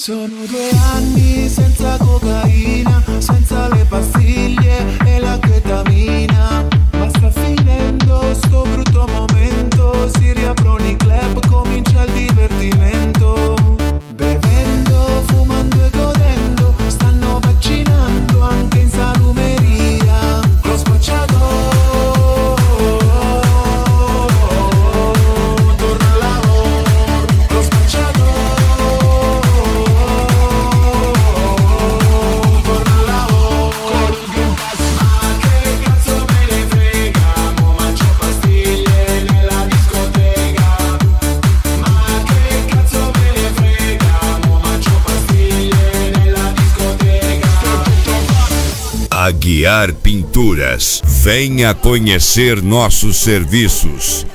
Sono 2 anni senza cocaina, senza le pastiglie e la ketamina. Ma sta finendo sto brutto momento, si riaprono i club, comincia il divertimento. Bevendo, fumando e godendo, stanno vaccinando anche in salumeria. Lo spacciatore torna al lavoro, lo spacciatore torna al lavoro con il Green Pass. Ma che cazzo me ne frega, mo mangio pastiglie nella discoteca. Ma che cazzo me ne frega, mo mangio pastiglie nella discoteca. Aguiar Pinturas. Venha conhecer nossos serviços.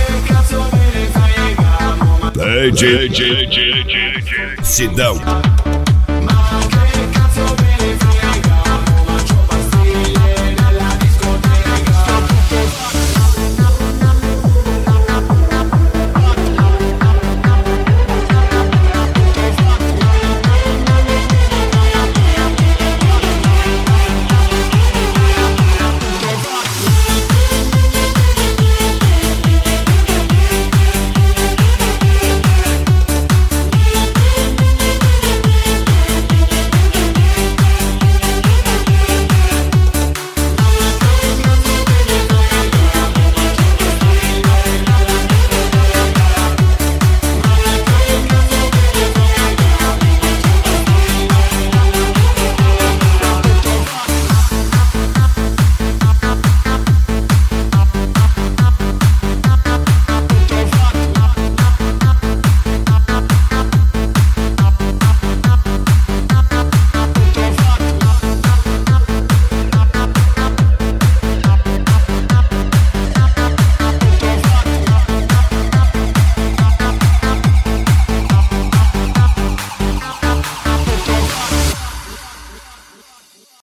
DJ Sidão.